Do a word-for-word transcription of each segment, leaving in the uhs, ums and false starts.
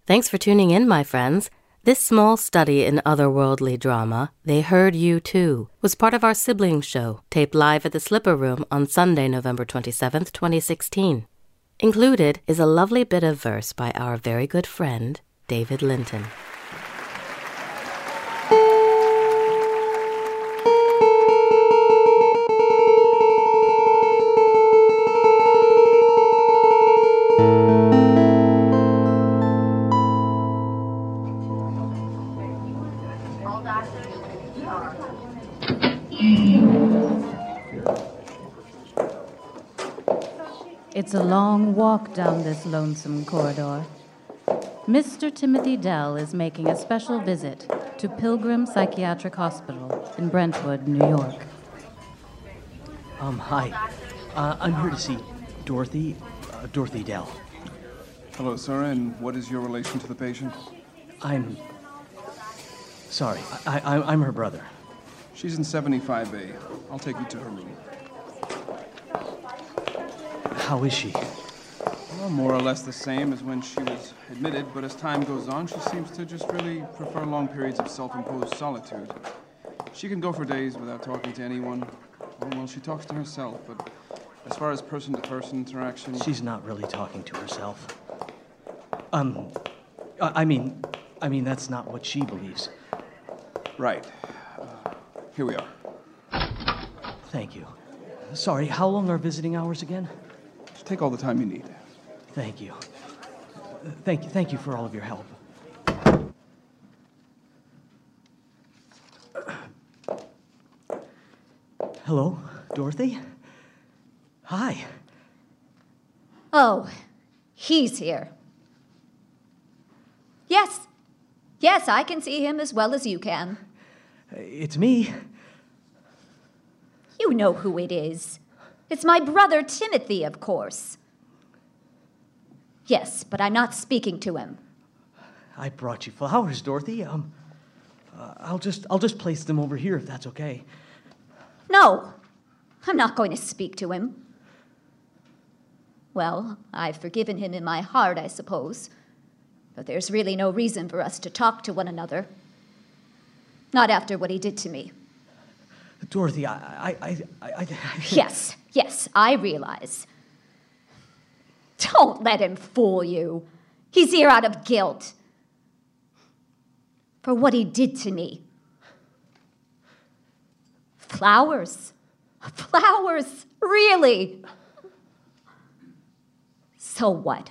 Thanks for tuning in, my friends. This small study in otherworldly drama, They Heard You Too, was part of our siblings show, taped live at the Slipper Room on Sunday, November twenty-seventh, twenty sixteen. Included is a lovely bit of verse by our very good friend, David Linton. It's a long walk down this lonesome corridor. Mister Timothy Dell is making a special visit to Pilgrim Psychiatric Hospital in Brentwood, New York. Um, hi. Uh, I'm here to see Dorothy, uh, Dorothy Dell. Hello, sir, and what is your relation to the patient? I'm... Sorry, I, I, I'm her brother. She's in seventy-five A. I'll take you to her room. How is she? Well, more or less the same as when she was admitted, but as time goes on, she seems to just really prefer long periods of self-imposed solitude. She can go for days without talking to anyone. Oh, well, she talks to herself, but as far as person-to-person interaction... She's not really talking to herself. Um, I, I mean, I mean, that's not what she believes. Right. Uh, here we are. Thank you. Sorry, how long are visiting hours again? Take all the time you need. Thank you. Thank you. Thank you for all of your help. Hello, Dorothy? Hi. Oh, he's here. Yes. Yes, I can see him as well as you can. It's me. You know who it is. It's my brother Timothy, of course. Yes, but I'm not speaking to him. I brought you flowers, Dorothy. Um, uh, I'll just I'll just place them over here if that's okay. No, I'm not going to speak to him. Well, I've forgiven him in my heart, I suppose. But there's really no reason for us to talk to one another. Not after what he did to me. Dorothy, I, I, I, I, I... Yes, yes, I realize. Don't let him fool you. He's here out of guilt. For what he did to me. Flowers. Flowers, really. So what?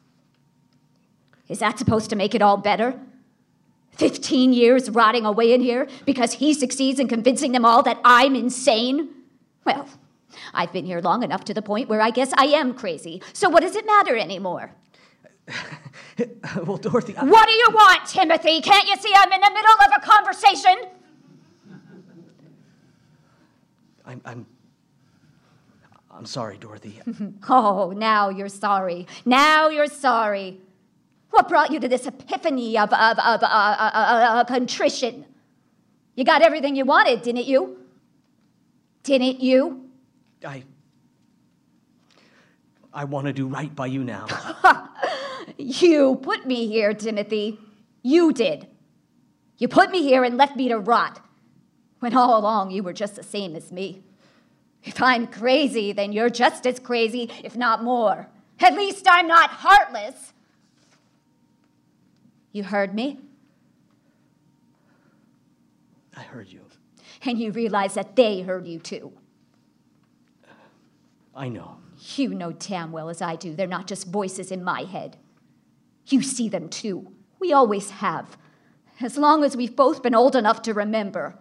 Is that supposed to make it all better? Fifteen years rotting away in here because he succeeds in convincing them all that I'm insane? Well, I've been here long enough to the point where I guess I am crazy. So what does it matter anymore? Well, Dorothy... I... What do you want, Timothy? Can't you see I'm in the middle of a conversation? I'm... I'm... I'm sorry, Dorothy. Oh, now you're sorry. Now you're sorry. What brought you to this epiphany of, of, of uh, uh, uh, uh, contrition? You got everything you wanted, didn't you? Didn't you? I... I want to do right by you now. You put me here, Timothy. You did. You put me here and left me to rot, when all along you were just the same as me. If I'm crazy, then you're just as crazy, if not more. At least I'm not heartless. You heard me? I heard you. And you realize that they heard you too. I know. You know damn well as I do, they're not just voices in my head. You see them too. We always have. As long as we've both been old enough to remember.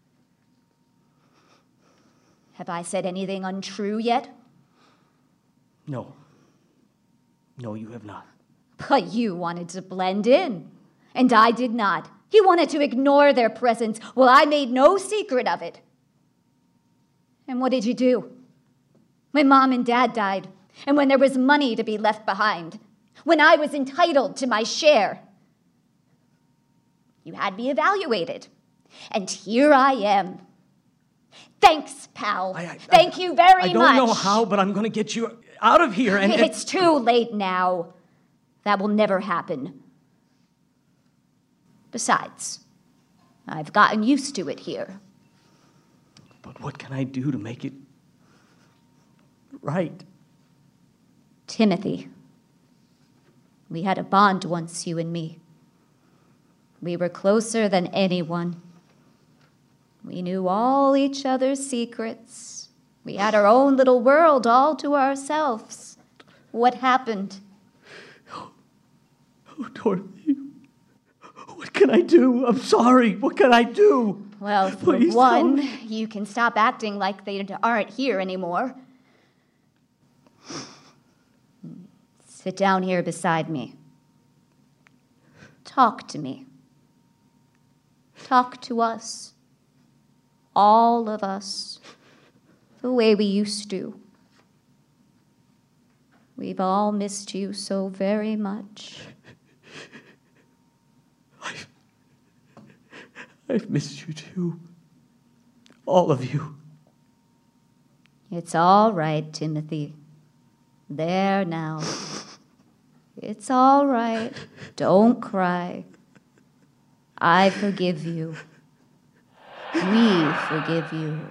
Have I said anything untrue yet? No. No, you have not. But you wanted to blend in, and I did not. You wanted to ignore their presence. Well, I made no secret of it. And what did you do? When Mom and Dad died, and when there was money to be left behind, when I was entitled to my share, you had me evaluated. And here I am. Thanks, pal. I, I, Thank I, you very much. I don't much. know how, but I'm going to get you out of here. And It's too late now. That will never happen. Besides, I've gotten used to it here. But what can I do to make it right? Timothy, we had a bond once, you and me. We were closer than anyone. We knew all each other's secrets. We had our own little world all to ourselves. What happened? Oh, Dorothy, what can I do? I'm sorry. What can I do? Well, for Please one, don't. you can stop acting like they aren't here anymore. Sit down here beside me. Talk to me. Talk to us. All of us. The way we used to. We've all missed you so very much. I've, I've missed you too. All of you. It's all right, Timothy. There now. It's all right. Don't cry. I forgive you. We forgive you.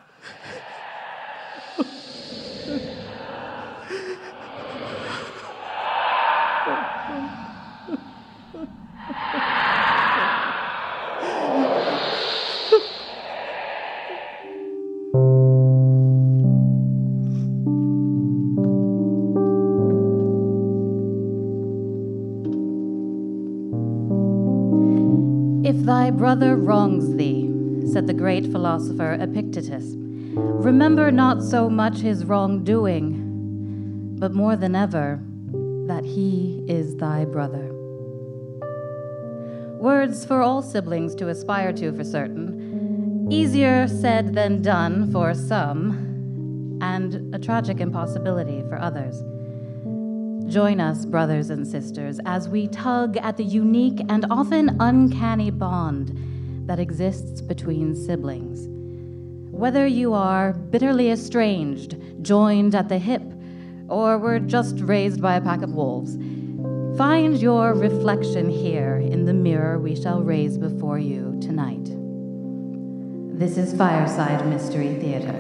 If thy brother wrongs thee, said the great philosopher Epictetus, remember not so much his wrongdoing, but more than ever, that he is thy brother. Words for all siblings to aspire to for certain, easier said than done for some, and a tragic impossibility for others. Join us, brothers and sisters, as we tug at the unique and often uncanny bond that exists between siblings. Whether you are bitterly estranged, joined at the hip, or were just raised by a pack of wolves, find your reflection here in the mirror we shall raise before you tonight. This is Fireside Mystery Theater.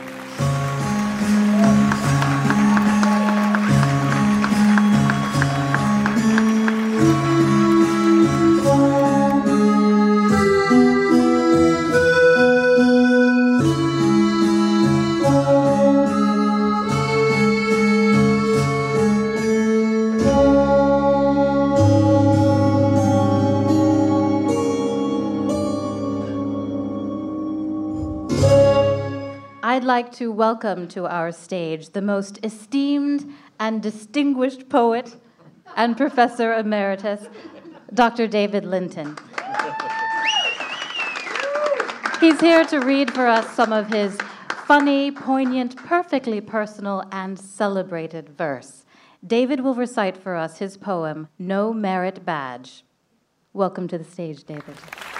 I'd like to welcome to our stage the most esteemed and distinguished poet and professor emeritus, Doctor David Linton. He's here to read for us some of his funny, poignant, perfectly personal, and celebrated verse. David will recite for us his poem, No Merit Badge. Welcome to the stage, David.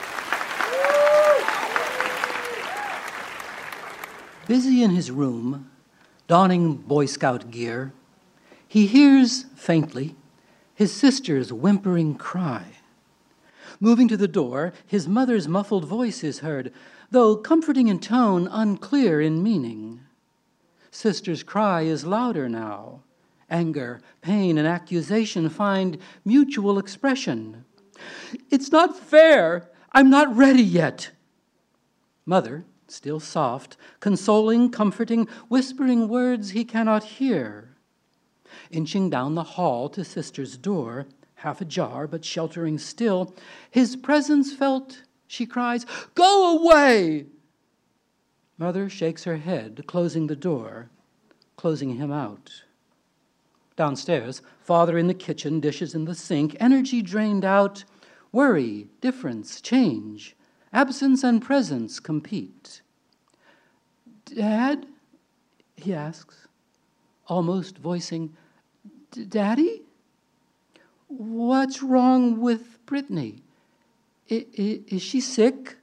Busy in his room, donning Boy Scout gear, he hears, faintly, his sister's whimpering cry. Moving to the door, his mother's muffled voice is heard, though comforting in tone, unclear in meaning. Sister's cry is louder now. Anger, pain, and accusation find mutual expression. "It's not fair! I'm not ready yet!" Mother, still soft, consoling, comforting, whispering words he cannot hear. Inching down the hall to sister's door, half ajar but sheltering still, his presence felt, she cries, "Go away!" Mother shakes her head, closing the door, closing him out. Downstairs, father in the kitchen, dishes in the sink, energy drained out, worry, difference, change. Absence and presence compete. "Dad?" he asks, almost voicing, "Daddy? What's wrong with Brittany? I, I, is she sick?"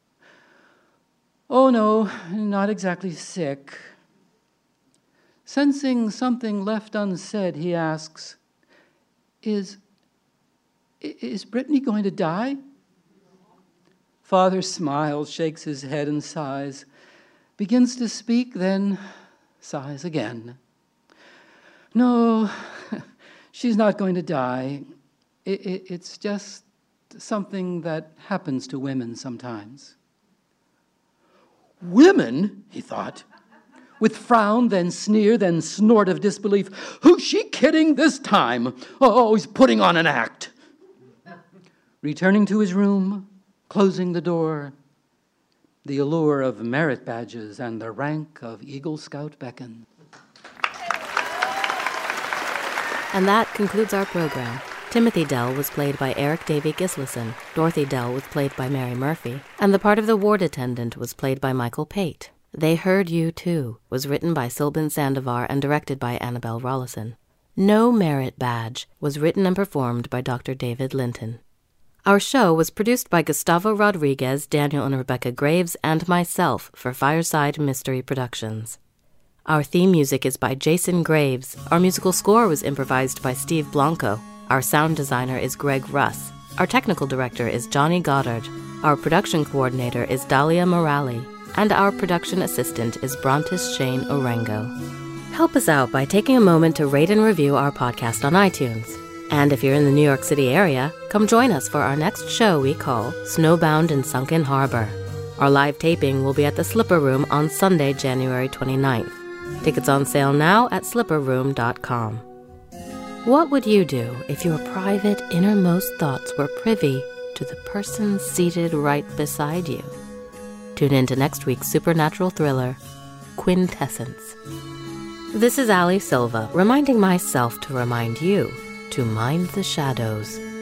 "Oh, no, not exactly sick." Sensing something left unsaid, he asks, Is, is Brittany going to die?" Father smiles, shakes his head and sighs, begins to speak, then sighs again. No, she's not going to die. It, it, it's just something that happens to women sometimes. Women, he thought, with frown, then sneer, then snort of disbelief. Who's she kidding this time? Oh, he's putting on an act. Returning to his room, closing the door, the allure of merit badges and the rank of Eagle Scout beckons. And that concludes our program. Timothy Dell was played by Eric Davey Gislason, Dorothy Dell was played by Mary Murphy, and the part of the ward attendant was played by Michael Pate. They Heard You Too was written by Silban Sandovar and directed by Annabelle Rollison. No Merit Badge was written and performed by Doctor David Linton. Our show was produced by Gustavo Rodriguez, Daniel and Rebecca Graves, and myself for Fireside Mystery Productions. Our theme music is by Jason Graves. Our musical score was improvised by Steve Blanco. Our sound designer is Greg Russ. Our technical director is Johnny Goddard. Our production coordinator is Dahlia Morali. And our production assistant is Brontis Shane Orengo. Help us out by taking a moment to rate and review our podcast on iTunes. And if you're in the New York City area, come join us for our next show we call Snowbound in Sunken Harbor. Our live taping will be at the Slipper Room on Sunday, January twenty-ninth. Tickets on sale now at slipper room dot com. What would you do if your private innermost thoughts were privy to the person seated right beside you? Tune in to next week's supernatural thriller, Quintessence. This is Ali Silva, reminding myself to remind you to mind the shadows.